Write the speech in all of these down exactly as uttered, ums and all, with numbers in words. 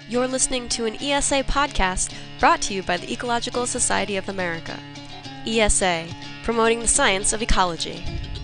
You're listening to an E S A podcast brought to you by the Ecological Society of America. E S A, promoting the science of ecology.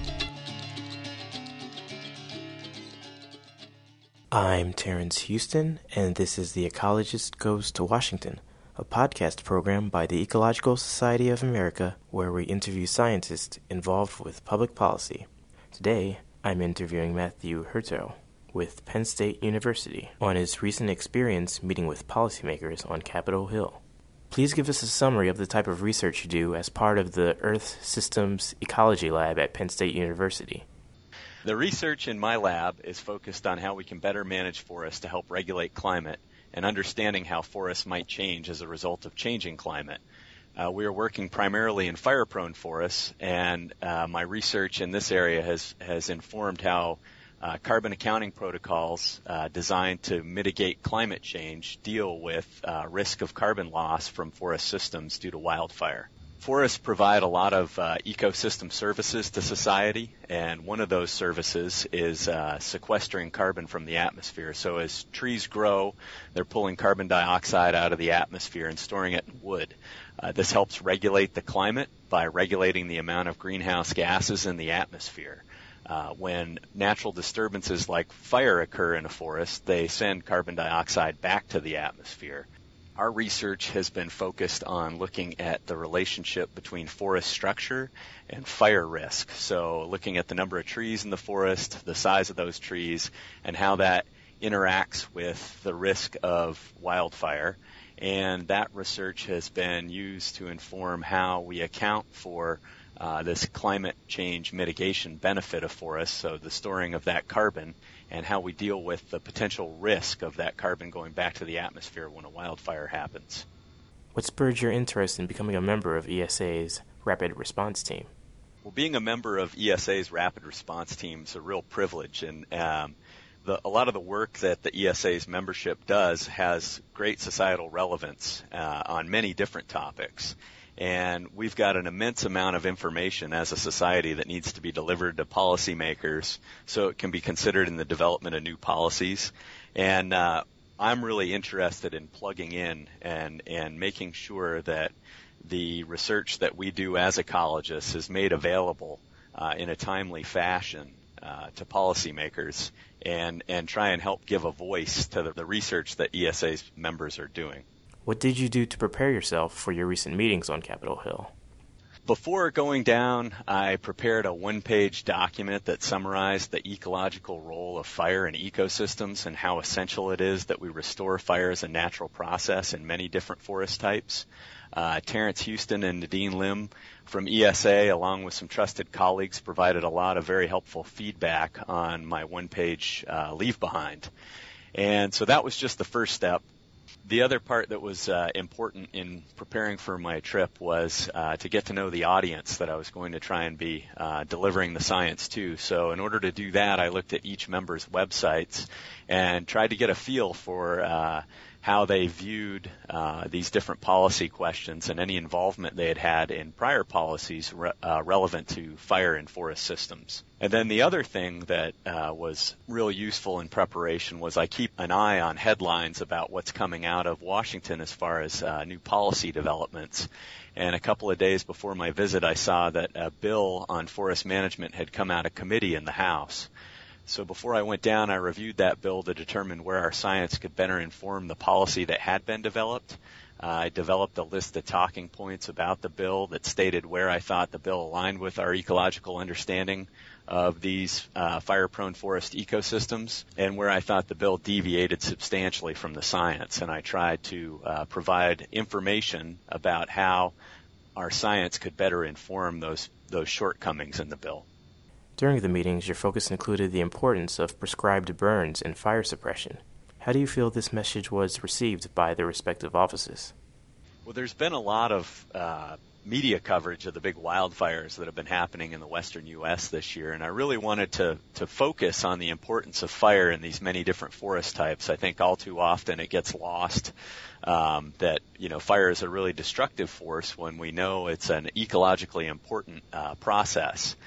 I'm Terrence Houston, and this is The Ecologist Goes to Washington, a podcast program by the Ecological Society of America where we interview scientists involved with public policy. Today, I'm interviewing Matthew Hurtado with Penn State University on his recent experience meeting with policymakers on Capitol Hill. Please give us a summary of the type of research you do as part of the Earth Systems Ecology Lab at Penn State University. The research in my lab is focused on how we can better manage forests to help regulate climate and understanding how forests might change as a result of changing climate. Uh, we are working primarily in fire-prone forests, and uh, my research in this area has, has informed how uh, carbon accounting protocols uh, designed to mitigate climate change deal with uh, risk of carbon loss from forest systems due to wildfire. Forests provide a lot of uh, ecosystem services to society, and one of those services is uh, sequestering carbon from the atmosphere. So as trees grow, they're pulling carbon dioxide out of the atmosphere and storing it in wood. Uh, this helps regulate the climate by regulating the amount of greenhouse gases in the atmosphere. Uh, when natural disturbances like fire occur in a forest, they send carbon dioxide back to the atmosphere. Our research has been focused on looking at the relationship between forest structure and fire risk. So looking at the number of trees in the forest, the size of those trees, and how that interacts with the risk of wildfire. And that research has been used to inform how we account for uh, this climate change mitigation benefit of forests, so the storing of that carbon, and how we deal with the potential risk of that carbon going back to the atmosphere when a wildfire happens. What spurred your interest in becoming a member of E S A's Rapid Response Team? Well, being a member of E S A's Rapid Response Team is a real privilege, and um, the, a lot of the work that the E S A's membership does has great societal relevance uh, on many different topics. And we've got an immense amount of information as a society that needs to be delivered to policymakers so it can be considered in the development of new policies. And uh, I'm really interested in plugging in and, and making sure that the research that we do as ecologists is made available uh, in a timely fashion uh, to policymakers and, and try and help give a voice to the, the research that E S A's members are doing. What did you do to prepare yourself for your recent meetings on Capitol Hill? Before going down, I prepared a one-page document that summarized the ecological role of fire in ecosystems and how essential it is that we restore fire as a natural process in many different forest types. Uh, Terrence Houston and Nadine Lim from E S A, along with some trusted colleagues, provided a lot of very helpful feedback on my one-page uh, leave behind. And so that was just the first step. The other part that was uh, important in preparing for my trip was uh, to get to know the audience that I was going to try and be uh, delivering the science to. So in order to do that, I looked at each member's websites and tried to get a feel for uh, how they viewed uh, these different policy questions and any involvement they had had in prior policies re- uh, relevant to fire and forest systems. And then the other thing that uh, was real useful in preparation was I keep an eye on headlines about what's coming out of Washington as far as uh, new policy developments. And a couple of days before my visit, I saw that a bill on forest management had come out of committee in the House. So before I went down, I reviewed that bill to determine where our science could better inform the policy that had been developed. Uh, I developed a list of talking points about the bill that stated where I thought the bill aligned with our ecological understanding of these uh, fire-prone forest ecosystems and where I thought the bill deviated substantially from the science. And I tried to uh, provide information about how our science could better inform those those shortcomings in the bill. During the meetings, your focus included the importance of prescribed burns and fire suppression. How do you feel this message was received by the respective offices? Well, there's been a lot of uh, media coverage of the big wildfires that have been happening in the western U S this year, and I really wanted to, to focus on the importance of fire in these many different forest types. I think all too often it gets lost um, that, you know, fire is a really destructive force when we know it's an ecologically important uh, process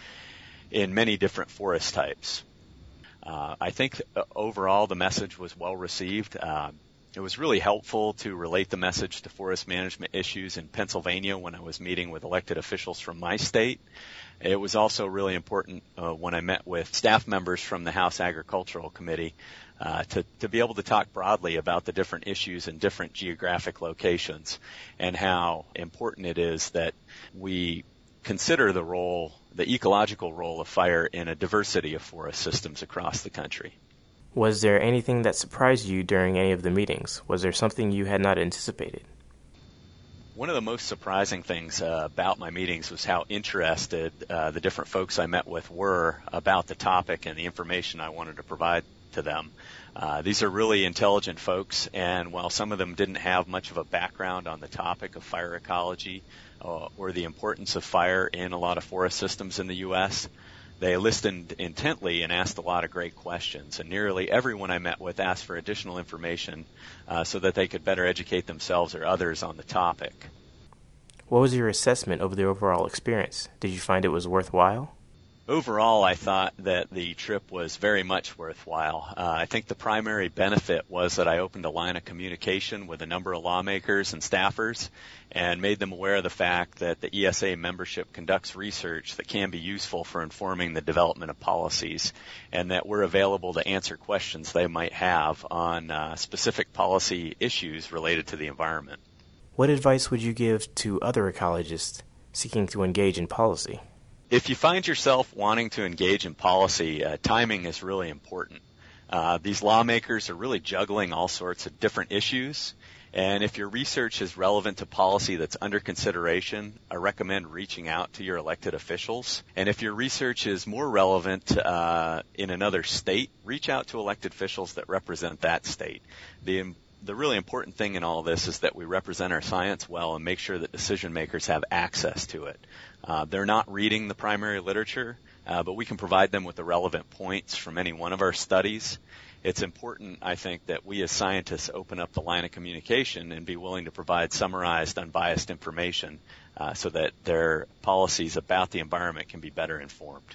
in many different forest types. Uh, I think uh, overall the message was well received. Uh, It was really helpful to relate the message to forest management issues in Pennsylvania when I was meeting with elected officials from my state. It was also really important uh, when I met with staff members from the House Agricultural Committee uh, to, to be able to talk broadly about the different issues in different geographic locations and how important it is that we consider the role, the ecological role of fire in a diversity of forest systems across the country. Was there anything that surprised you during any of the meetings? Was there something you had not anticipated? One of the most surprising things uh, about my meetings was how interested uh, the different folks I met with were about the topic and the information I wanted to provide to them. Uh, these are really intelligent folks, and while some of them didn't have much of a background on the topic of fire ecology uh, or the importance of fire in a lot of forest systems in the U S, they listened intently and asked a lot of great questions, and nearly everyone I met with asked for additional information uh, so that they could better educate themselves or others on the topic. What was your assessment of the overall experience? Did you find it was worthwhile? Overall, I thought that the trip was very much worthwhile. Uh, I think the primary benefit was that I opened a line of communication with a number of lawmakers and staffers and made them aware of the fact that the E S A membership conducts research that can be useful for informing the development of policies, and that we're available to answer questions they might have on uh, specific policy issues related to the environment. What advice would you give to other ecologists seeking to engage in policy? If you find yourself wanting to engage in policy, uh, timing is really important. Uh, these lawmakers are really juggling all sorts of different issues, and if your research is relevant to policy that's under consideration, I recommend reaching out to your elected officials. And if your research is more relevant uh, in another state, reach out to elected officials that represent that state. The The really important thing in all this is that we represent our science well and make sure that decision makers have access to it. Uh, they're not reading the primary literature, uh, but we can provide them with the relevant points from any one of our studies. It's important, I think, that we as scientists open up the line of communication and be willing to provide summarized, unbiased information uh, so that their policies about the environment can be better informed.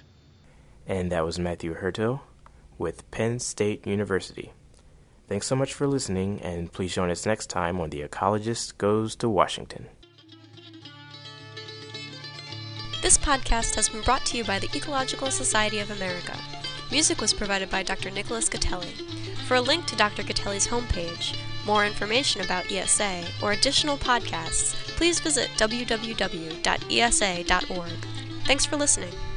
And that was Matthew Hurto with Penn State University. Thanks so much for listening, and please join us next time on The Ecologist Goes to Washington. This podcast has been brought to you by the Ecological Society of America. Music was provided by Doctor Nicholas Gatelli. For a link to Doctor Gatelli's homepage, more information about E S A, or additional podcasts, please visit w w w dot e s a dot org. Thanks for listening.